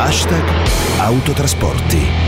#autotrasporti.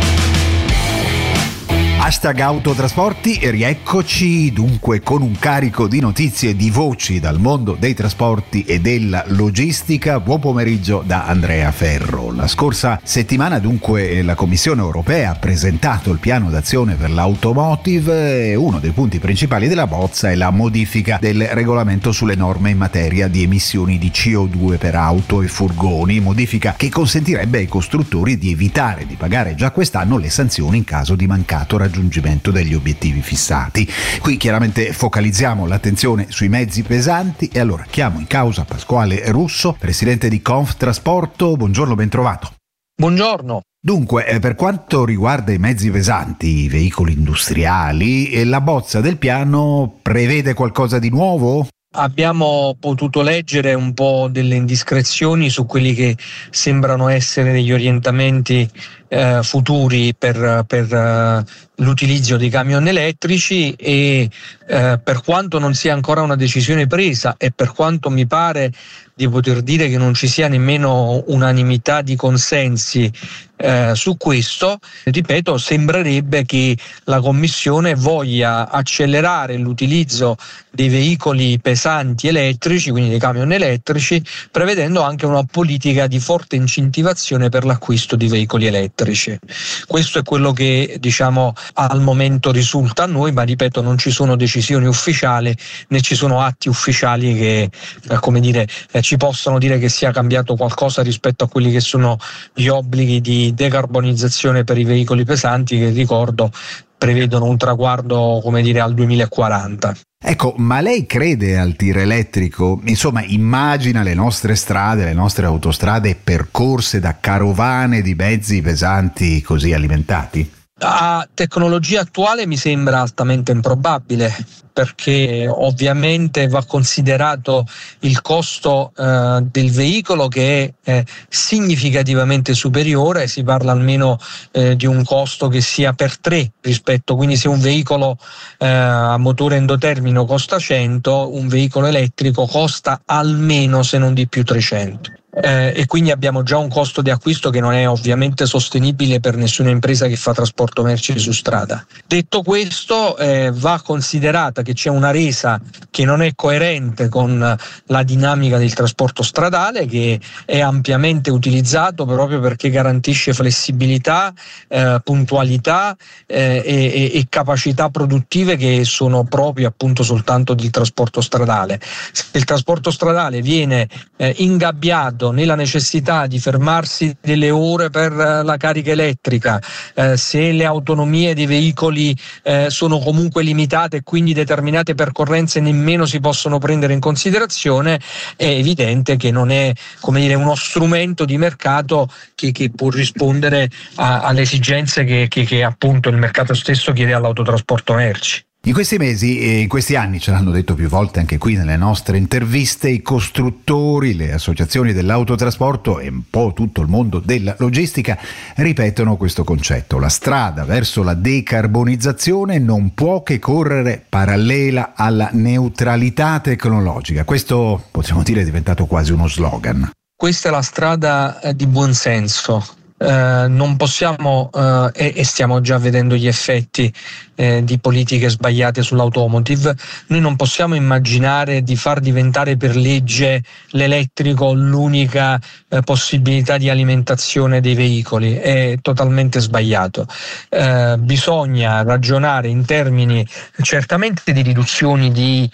#autotrasporti e rieccoci dunque con un carico di notizie e di voci dal mondo dei trasporti e della logistica. Buon pomeriggio da Andrea Ferro. La scorsa settimana dunque la Commissione europea ha presentato il piano d'azione per l'automotive e uno dei punti principali della bozza è la modifica del regolamento sulle norme in materia di emissioni di CO2 per auto e furgoni, modifica che consentirebbe ai costruttori di evitare di pagare già quest'anno le sanzioni in caso di mancato raggiungimento degli obiettivi fissati. Qui chiaramente focalizziamo l'attenzione sui mezzi pesanti e allora chiamo in causa Pasquale Russo, presidente di Conftrasporto. Buongiorno, ben trovato. Buongiorno. Dunque, per quanto riguarda i mezzi pesanti, i veicoli industriali, la bozza del piano prevede qualcosa di nuovo? Abbiamo potuto leggere un po' delle indiscrezioni su quelli che sembrano essere degli orientamenti futuri per l'utilizzo dei camion elettrici e per quanto non sia ancora una decisione presa e per quanto mi pare di poter dire che non ci sia nemmeno unanimità di consensi su questo, ripeto, sembrerebbe che la Commissione voglia accelerare l'utilizzo dei veicoli pesanti elettrici, quindi dei camion elettrici, prevedendo anche una politica di forte incentivazione per l'acquisto di veicoli elettrici. Questo è quello che al momento risulta a noi, ma ripeto, non ci sono decisioni ufficiali né ci sono atti ufficiali che ci possano dire che sia cambiato qualcosa rispetto a quelli che sono gli obblighi di decarbonizzazione per i veicoli pesanti, che ricordo prevedono un traguardo al 2040. Ecco, ma lei crede al tir elettrico? Insomma, immagina le nostre strade, le nostre autostrade percorse da carovane di mezzi pesanti così alimentati? A tecnologia attuale mi sembra altamente improbabile, perché ovviamente va considerato il costo del veicolo, che è significativamente superiore. Si parla almeno di un costo che sia per 3 rispetto, quindi se un veicolo a motore endotermico costa 100, un veicolo elettrico costa almeno, se non di più, 300. E quindi abbiamo già un costo di acquisto che non è ovviamente sostenibile per nessuna impresa che fa trasporto merci su strada. Detto questo, va considerata che c'è una resa che non è coerente con la dinamica del trasporto stradale, che è ampiamente utilizzato proprio perché garantisce flessibilità, puntualità e capacità produttive che sono proprie appunto soltanto del trasporto stradale. Se il trasporto stradale viene ingabbiato nella necessità di fermarsi delle ore per la carica elettrica, se le autonomie dei veicoli sono comunque limitate e quindi determinate percorrenze nemmeno si possono prendere in considerazione, è evidente che non è uno strumento di mercato che può rispondere alle esigenze che appunto il mercato stesso chiede all'autotrasporto merci. In questi mesi e in questi anni, ce l'hanno detto più volte anche qui nelle nostre interviste, i costruttori, le associazioni dell'autotrasporto e un po' tutto il mondo della logistica ripetono questo concetto: la strada verso la decarbonizzazione non può che correre parallela alla neutralità tecnologica. Questo, possiamo dire, è diventato quasi uno slogan. Questa è la strada di buonsenso. Non possiamo e stiamo già vedendo gli effetti di politiche sbagliate sull'automotive. Noi non possiamo immaginare di far diventare per legge l'elettrico l'unica possibilità di alimentazione dei veicoli. È totalmente sbagliato. Bisogna ragionare in termini certamente di riduzioni di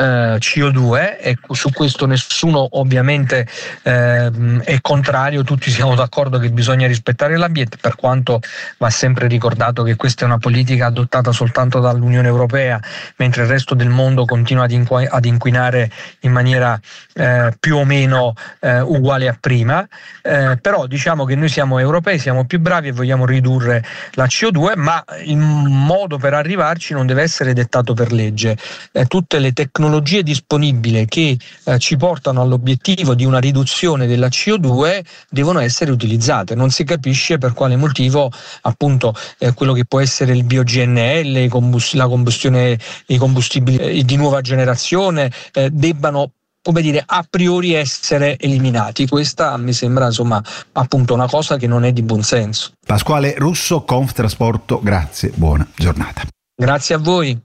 CO2 e su questo nessuno ovviamente è contrario, tutti siamo d'accordo che bisogna rispettare l'ambiente, per quanto va sempre ricordato che questa è una politica adottata soltanto dall'Unione Europea, mentre il resto del mondo continua ad inquinare in maniera più o meno uguale a prima. Però diciamo che noi siamo europei, siamo più bravi e vogliamo ridurre la CO2, ma il modo per arrivarci non deve essere dettato per legge. Tutte le tecnologie disponibili che ci portano all'obiettivo di una riduzione della CO2 devono essere utilizzate. Non si capisce per quale motivo appunto quello che può essere il bioGNL, la combustione, i combustibili di nuova generazione debbano come dire, a priori essere eliminati. Questa mi sembra appunto una cosa che non è di buon senso. Pasquale Russo, Conftrasporto, grazie, buona giornata. Grazie a voi.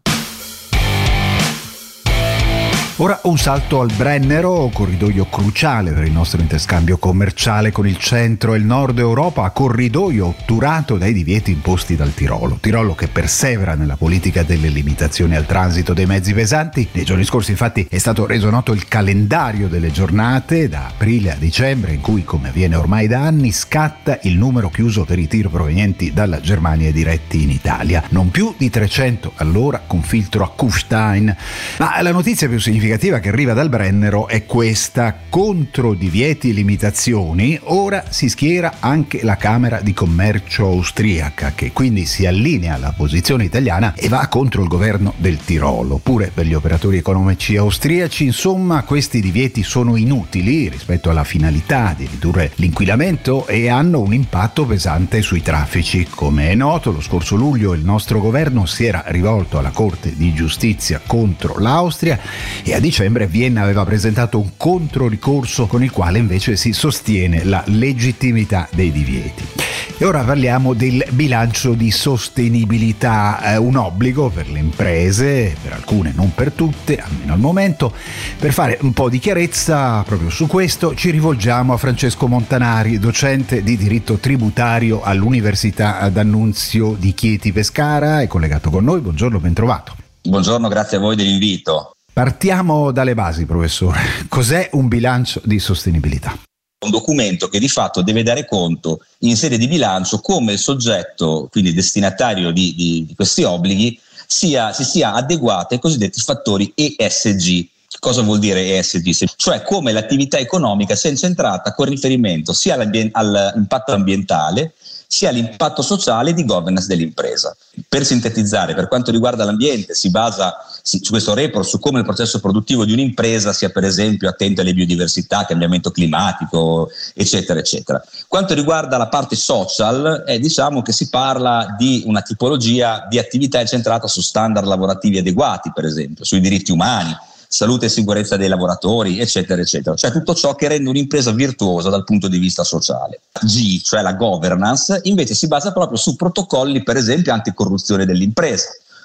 Ora un salto al Brennero, corridoio cruciale per il nostro interscambio commerciale con il centro e il nord Europa, corridoio otturato dai divieti imposti dal Tirolo che persevera nella politica delle limitazioni al transito dei mezzi pesanti. Nei giorni scorsi infatti è stato reso noto il calendario delle giornate da aprile a dicembre, in cui, come avviene ormai da anni, scatta il numero chiuso per i tir provenienti dalla Germania e diretti in Italia, non più di 300 all'ora con filtro a Kufstein. Ma la notizia più significativa che arriva dal Brennero è questa: contro divieti e limitazioni ora si schiera anche la Camera di Commercio austriaca, che quindi si allinea alla posizione italiana e va contro il governo del Tirolo. Pure per gli operatori economici austriaci, insomma, questi divieti sono inutili rispetto alla finalità di ridurre l'inquinamento e hanno un impatto pesante sui traffici. Come è noto, lo scorso luglio il nostro governo si era rivolto alla Corte di Giustizia contro l'Austria e a dicembre Vienna aveva presentato un controricorso con il quale invece si sostiene la legittimità dei divieti. E ora parliamo del bilancio di sostenibilità, un obbligo per le imprese, per alcune, non per tutte, almeno al momento. Per fare un po' di chiarezza proprio su questo ci rivolgiamo a Francesco Montanari, docente di diritto tributario all'Università d'Annunzio di Chieti Pescara, è collegato con noi. Buongiorno, ben trovato. Buongiorno, grazie a voi dell'invito. Partiamo dalle basi, professore. Cos'è un bilancio di sostenibilità? Un documento che di fatto deve dare conto in sede di bilancio come il soggetto, quindi destinatario di questi obblighi, si sia adeguato ai cosiddetti fattori ESG. Cosa vuol dire ESG? Cioè come l'attività economica sia incentrata con riferimento sia all'impatto ambientale sia all'impatto sociale e di governance dell'impresa. Per sintetizzare, per quanto riguarda l'ambiente, si basa su questo report su come il processo produttivo di un'impresa sia per esempio attento alle biodiversità, cambiamento climatico, eccetera, eccetera. Quanto riguarda la parte social, diciamo che si parla di una tipologia di attività incentrata su standard lavorativi adeguati, per esempio, sui diritti umani, salute e sicurezza dei lavoratori, eccetera, eccetera. Cioè tutto ciò che rende un'impresa virtuosa dal punto di vista sociale. G, cioè la governance, invece si basa proprio su protocolli, per esempio, anticorruzione dell'impresa,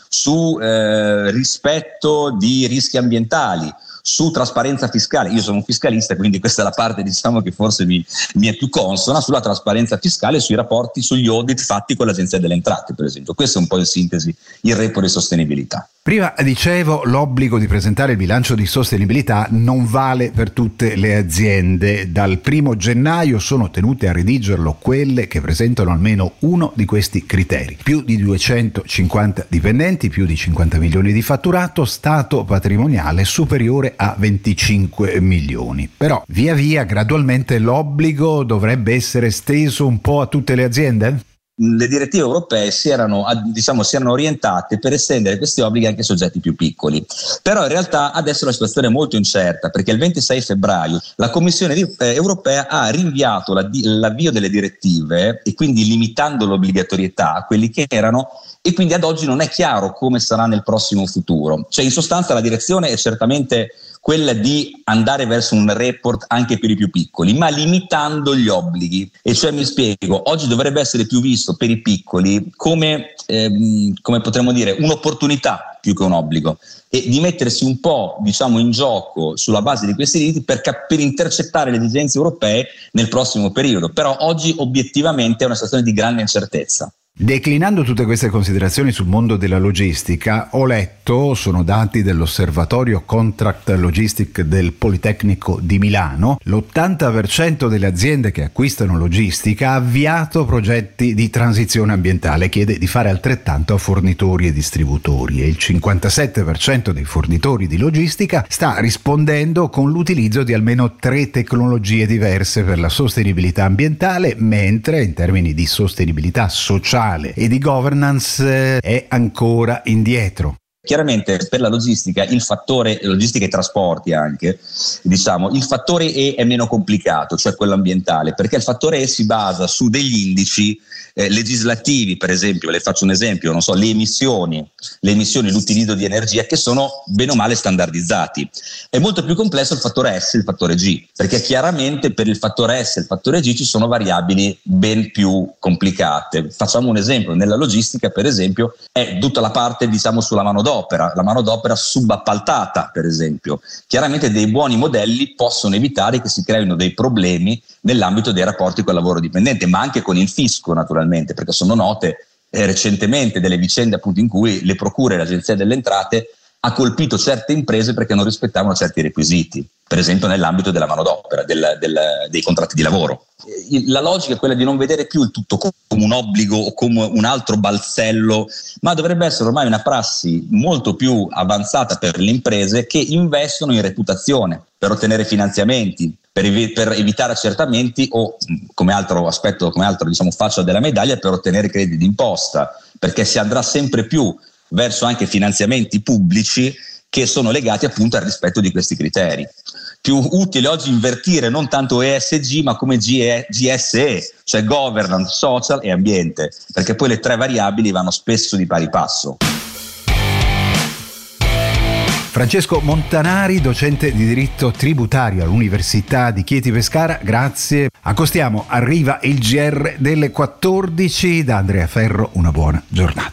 su rispetto di rischi ambientali, su trasparenza fiscale. Io sono un fiscalista, quindi questa è la parte che forse mi è più consona, sulla trasparenza fiscale e sui rapporti, sugli audit fatti con l'Agenzia delle Entrate, per esempio. Questo è un po' in sintesi il report di sostenibilità. Prima dicevo, l'obbligo di presentare il bilancio di sostenibilità non vale per tutte le aziende. Dal 1 gennaio sono tenute a redigerlo quelle che presentano almeno uno di questi criteri: più di 250 dipendenti, più di 50 milioni di fatturato, stato patrimoniale superiore a 25 milioni. Però via via, gradualmente, l'obbligo dovrebbe essere esteso un po' a tutte le aziende? Le direttive europee si erano orientate per estendere questi obblighi anche ai soggetti più piccoli, però in realtà adesso la situazione è molto incerta, perché il 26 febbraio la Commissione europea ha rinviato l'avvio delle direttive e quindi limitando l'obbligatorietà a quelli che erano, e quindi ad oggi non è chiaro come sarà nel prossimo futuro. Cioè in sostanza la direzione è certamente quella di andare verso un report anche per i più piccoli, ma limitando gli obblighi. E cioè, mi spiego, oggi dovrebbe essere più visto per i piccoli come potremmo dire, un'opportunità più che un obbligo, e di mettersi un po', in gioco sulla base di questi diritti per intercettare le esigenze europee nel prossimo periodo. Però oggi obiettivamente è una situazione di grande incertezza. Declinando tutte queste considerazioni sul mondo della logistica, ho letto, sono dati dell'Osservatorio Contract Logistic del Politecnico di Milano, l'80% delle aziende che acquistano logistica ha avviato progetti di transizione ambientale, chiede di fare altrettanto a fornitori e distributori, e il 57% dei fornitori di logistica sta rispondendo con l'utilizzo di almeno 3 tecnologie diverse per la sostenibilità ambientale, mentre in termini di sostenibilità sociale e di governance è ancora indietro. Chiaramente per la logistica logistica e trasporti anche, diciamo, il fattore E è meno complicato, cioè quello ambientale, perché il fattore E si basa su degli indici legislativi, per esempio, le faccio un esempio, non so, le emissioni, l'utilizzo di energia, che sono bene o male standardizzati. È molto più complesso il fattore S e il fattore G, perché chiaramente per il fattore S e il fattore G ci sono variabili ben più complicate. Facciamo un esempio: nella logistica, per esempio, è tutta la parte, diciamo, sulla manodopera, la manodopera subappaltata, per esempio. Chiaramente dei buoni modelli possono evitare che si creino dei problemi nell'ambito dei rapporti con il lavoro dipendente, ma anche con il fisco, naturalmente, perché sono note recentemente delle vicende appunto in cui le procure e l'Agenzia delle Entrate ha colpito certe imprese perché non rispettavano certi requisiti, per esempio nell'ambito della manodopera, dei contratti di lavoro. La logica è quella di non vedere più il tutto come un obbligo o come un altro balzello, ma dovrebbe essere ormai una prassi molto più avanzata per le imprese che investono in reputazione per ottenere finanziamenti, per evitare accertamenti o, come altro aspetto, come altro, diciamo, faccia della medaglia, per ottenere crediti d'imposta, perché si andrà sempre più verso anche finanziamenti pubblici che sono legati appunto al rispetto di questi criteri. Più utile oggi invertire non tanto ESG ma come GSE, cioè governance, social e ambiente, perché poi le tre variabili vanno spesso di pari passo. Francesco Montanari, docente di diritto tributario all'Università di Chieti Pescara, grazie. Accostiamo, arriva il GR delle 14, da Andrea Ferro, una buona giornata.